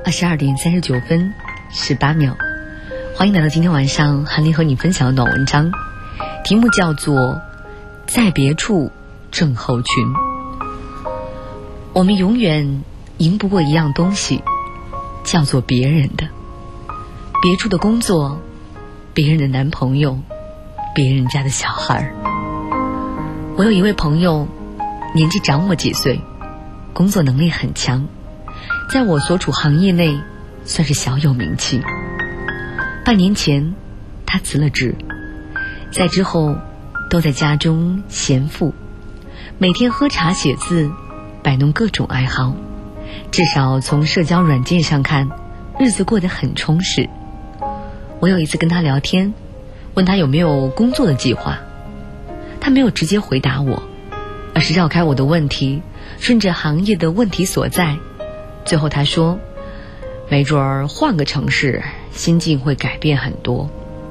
22:39分18秒，欢迎来到今天晚上韩丽和你分享的短文章，题目叫做在别处症候群。我们永远赢不过一样东西，叫做别人的，别处的工作，别人的男朋友，别人家的小孩。我有一位朋友，年纪长我几岁，工作能力很强，在我所处行业内算是小有名气。半年前他辞了职，在之后都在家中闲赋，每天喝茶写字，摆弄各种爱好，至少从社交软件上看，日子过得很充实。我有一次跟他聊天，问他有没有工作的计划，他没有直接回答我，而是绕开我的问题，顺着行业的问题所在，最后他说没准儿换个城市心境会改变很多。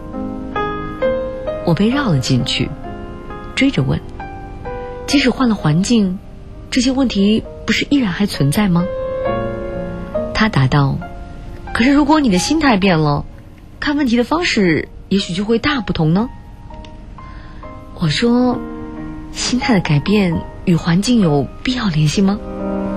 我被绕了进去，追着问，即使换了环境，这些问题不是依然还存在吗？他答道，可是如果你的心态变了，看问题的方式也许就会大不同呢。我说，心态的改变与环境有必要联系吗？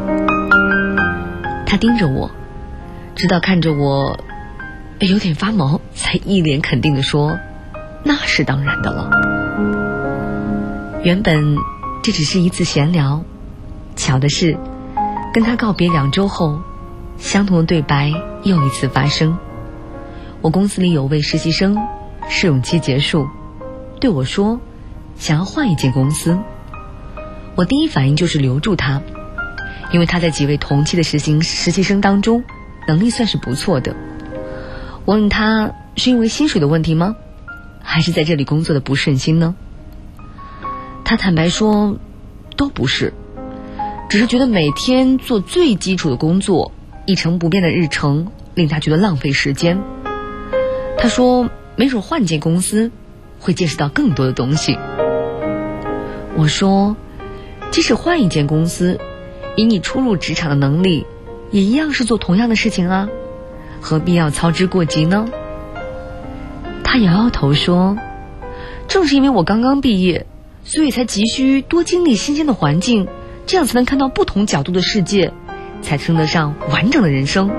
他盯着我，直到看着我有点发毛，才一脸肯定地说，那是当然的了。原本这只是一次闲聊，巧的是跟他告别2周后，相同的对白又一次发生。我公司里有位实习生，试用期结束，对我说想要换一间公司。我第一反应就是留住他，因为他在几位同期的实习生当中能力算是不错的。我问他是因为薪水的问题吗？还是在这里工作的不顺心呢？他坦白说都不是，只是觉得每天做最基础的工作，一成不变的日程令他觉得浪费时间。他说没准换间公司会见识到更多的东西。我说即使换一间公司，以你初入职场的能力，也一样是做同样的事情啊，何必要操之过急呢？他摇摇头说，正是因为我刚刚毕业，所以才急需多经历新鲜的环境，这样才能看到不同角度的世界，才称得上完整的人生。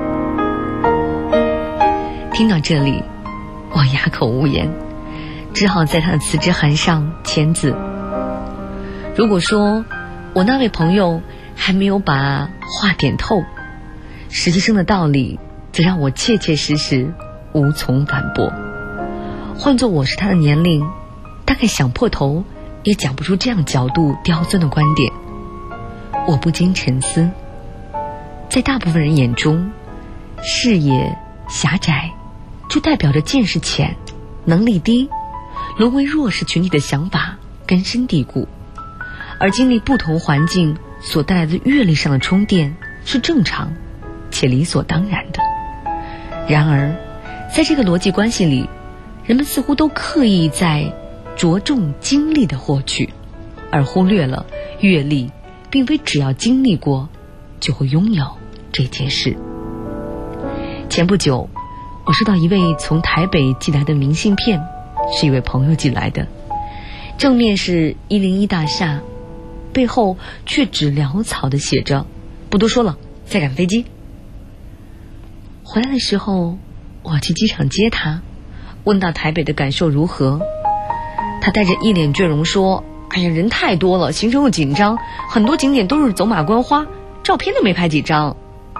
听到这里，我哑口无言，只好在他的辞职函上签字。如果说我那位朋友还没有把话点透，实习生的道理则让我切切实实无从反驳。换作我是他的年龄，大概想破头也讲不出这样角度刁钻的观点。我不禁沉思，在大部分人眼中，视野狭窄就代表着见识浅，能力低，沦为弱势群体的想法根深蒂固，而经历不同环境所带来的阅历上的充电是正常且理所当然的。然而在这个逻辑关系里，人们似乎都刻意在着重经历的获取，而忽略了阅历并非只要经历过就会拥有这件事。前不久我收到一位从台北寄来的明信片，是一位朋友寄来的，正面是101大厦，背后却只潦草地写着，不多说了，再赶飞机。回来的时候我去机场接他，问到台北的感受如何，他带着一脸倦容说，哎呀，人太多了，行程又紧张，很多景点都是走马观花，照片都没拍几张。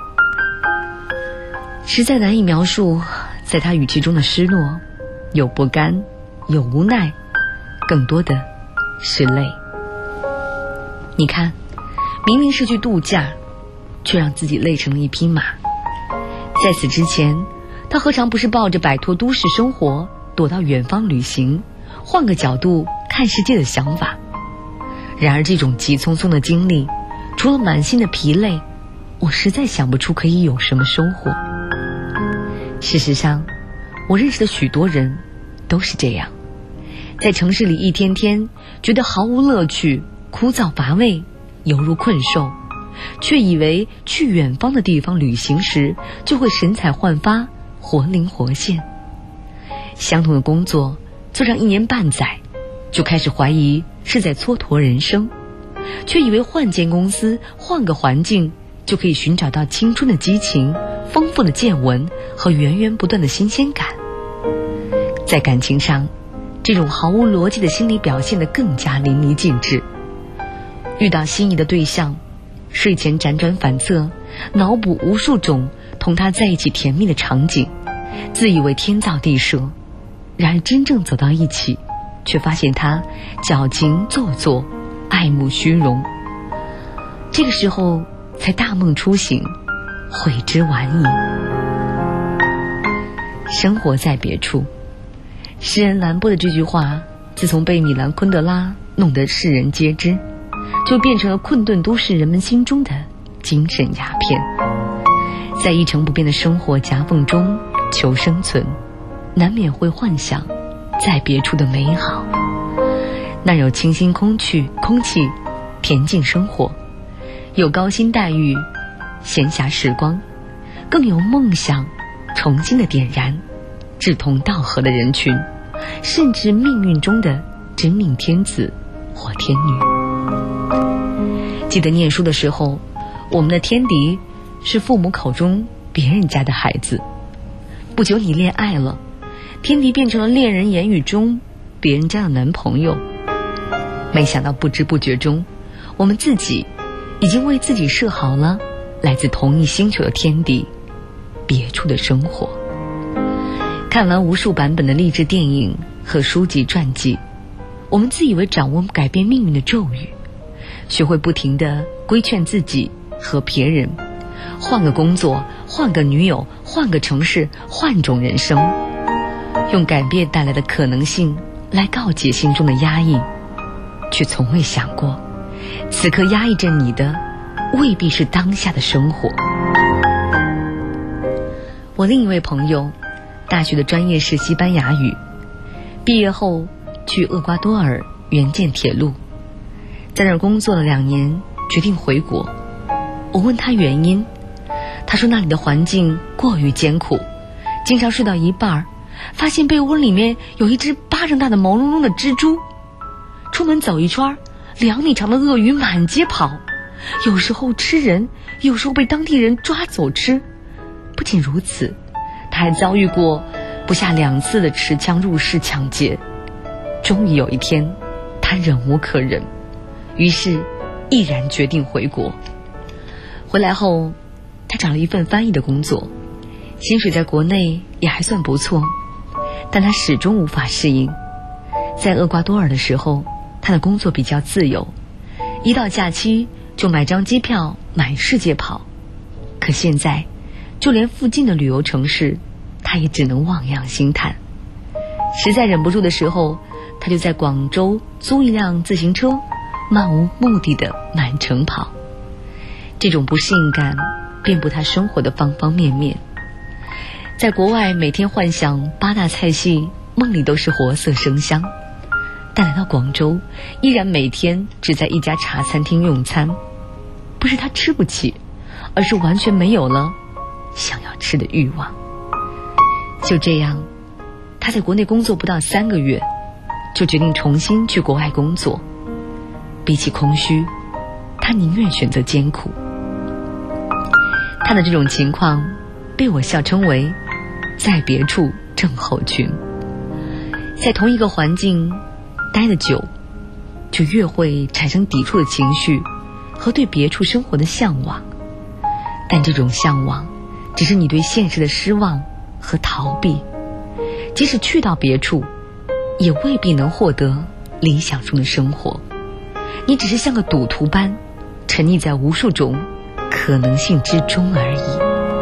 实在难以描述在他语气中的失落，有不甘，有无奈，更多的是累。你看，明明是去度假，却让自己累成了一匹马。在此之前，他何尝不是抱着摆脱都市生活，躲到远方旅行，换个角度看世界的想法。然而这种急匆匆的经历，除了满心的疲累，我实在想不出可以有什么收获。事实上，我认识的许多人都是这样，在城市里一天天觉得毫无乐趣，枯燥乏味，犹如困兽， 却以为去远方的地方旅行时就会神采焕发，活灵活现。相同的工作做上1年半载，就开始怀疑是在蹉跎人生，却以为换间公司换个环境就可以寻找到青春的激情、丰富的见闻和源源不断的新鲜感。在感情上，这种毫无逻辑的心理表现得更加淋漓尽致。遇到心仪的对象，睡前辗转反侧，脑补无数种同他在一起甜蜜的场景，自以为天造地设，然而真正走到一起，却发现他矫情做作，爱慕虚荣。这个时候才大梦初醒，悔之晚矣。生活在别处，诗人兰波的这句话自从被米兰昆德拉弄得世人皆知，就变成了困顿都市人们心中的精神鸦片。在一成不变的生活夹缝中求生存，难免会幻想在别处的美好，那有清新空气、恬静生活，有高薪待遇、闲暇时光，更有梦想重新的点燃，志同道合的人群，甚至命运中的真命天子或天女。记得念书的时候，我们的天敌是父母口中别人家的孩子。不久你恋爱了，天敌变成了恋人言语中别人家的男朋友。没想到不知不觉中，我们自己已经为自己设好了来自同一星球的天敌，别处的生活。看完无数版本的励志电影和书籍传记，我们自以为掌握改变命运的咒语，学会不停地规劝自己和别人，换个工作，换个女友，换个城市，换种人生，用改变带来的可能性来告解心中的压抑，却从未想过，此刻压抑着你的未必是当下的生活。我另一位朋友，大学的专业是西班牙语，毕业后去厄瓜多尔援建铁路，在那儿工作了2年，决定回国。我问他原因，他说那里的环境过于艰苦，经常睡到一半，发现被窝里面有一只巴掌大的毛茸茸的蜘蛛，出门走一圈，2米长的鳄鱼满街跑，有时候吃人，有时候被当地人抓走吃。不仅如此，他还遭遇过不下2次的持枪入室抢劫。终于有一天，他忍无可忍，于是毅然决定回国。回来后，他找了一份翻译的工作，薪水在国内也还算不错，但他始终无法适应。在厄瓜多尔的时候，他的工作比较自由，一到假期就买张机票满世界跑。可现在，就连附近的旅游城市，他也只能望洋兴叹。实在忍不住的时候，他就在广州租一辆自行车，漫无目的的满城跑。这种不适应感遍布他生活的方方面面。在国外每天幻想8大菜系，梦里都是活色生香，但来到广州，依然每天只在一家茶餐厅用餐。不是他吃不起，而是完全没有了想要吃的欲望。就这样，他在国内工作不到3个月，就决定重新去国外工作。比起空虚，他宁愿选择艰苦。他的这种情况被我笑称为在别处症候群。在同一个环境待得久，就越会产生抵触的情绪和对别处生活的向往。但这种向往只是你对现实的失望和逃避，即使去到别处，也未必能获得理想中的生活。你只是像个赌徒般沉溺在无数种可能性之中而已。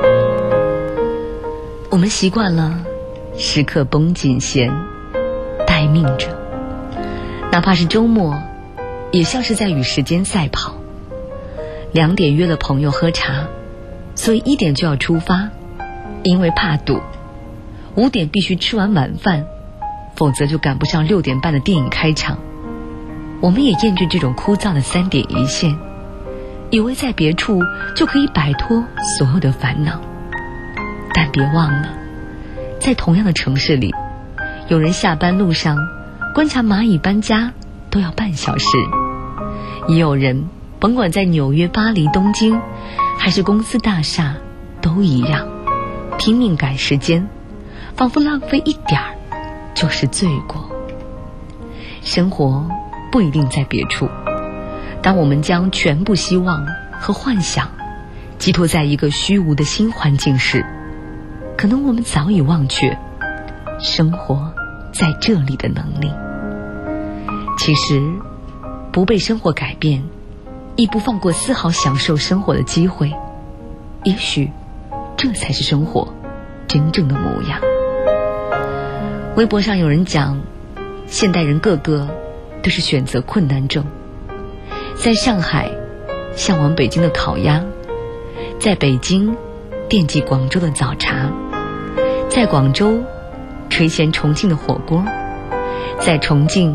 我们习惯了时刻绷紧弦，待命着，哪怕是周末，也像是在与时间赛跑。2点约了朋友喝茶，所以1点就要出发，因为怕堵。5点必须吃完晚饭，否则就赶不上6点半的电影开场。我们也厌倦这种枯燥的3点一线， 以为在别处就可以摆脱所有的烦恼，但别忘了，在同样的城市里，有人下班路上观察蚂蚁搬家都要半小时，也有人甭管在纽约、巴黎、东京还是公司大厦都一样，拼命赶时间，仿佛浪费一点儿就是罪过。生活不一定在别处，当我们将全部希望和幻想寄托在一个虚无的新环境时，可能我们早已忘却生活在这里的能力。其实不被生活改变，亦不放过丝毫享受生活的机会，也许这才是生活真正的模样。微博上有人讲，现代人个个都是选择困难症。在上海向往北京的烤鸭，在北京惦记广州的早茶，在广州垂涎重庆的火锅，在重庆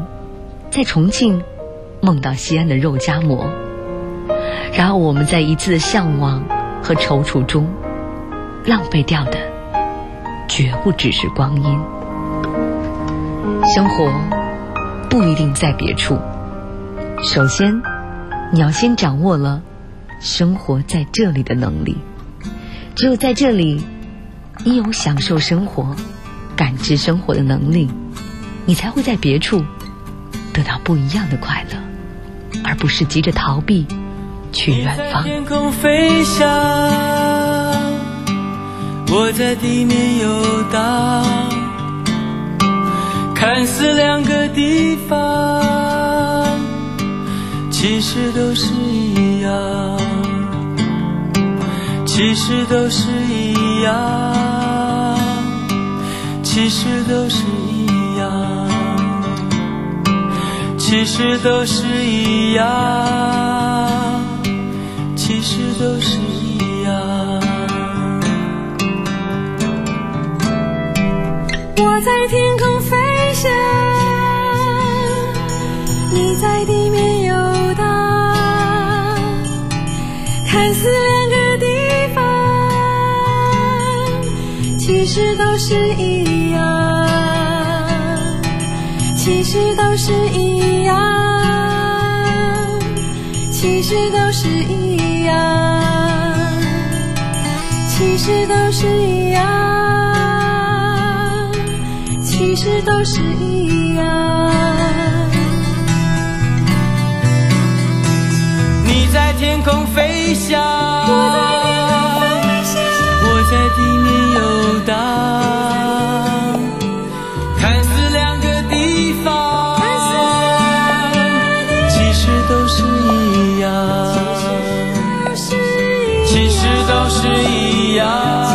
梦到西安的肉夹馍。然后我们在一次的向往和踌躇中，浪费掉的绝不只是光阴。生活不一定在别处，首先你要先掌握了生活在这里的能力。只有在这里，你有享受生活、感知生活的能力，你才会在别处得到不一样的快乐，而不是急着逃避去远方。 你在天空飞翔，我在地面游荡，看似两个地方，其实都是一样，其实都是一样，其实都是一样，其实都是一样，其实都是一样。 我在天空飞翔，你在地面游荡，看似两个地方，其实都是一样，其实都是一样，其实都是一样，其实都是一样，其实都是一样。 你在天空飞翔，我在地面游荡，看似两个地方，其实都是一样，其实都是一样，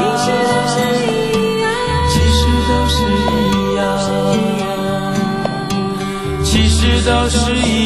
其实都是一样，其实都是一样。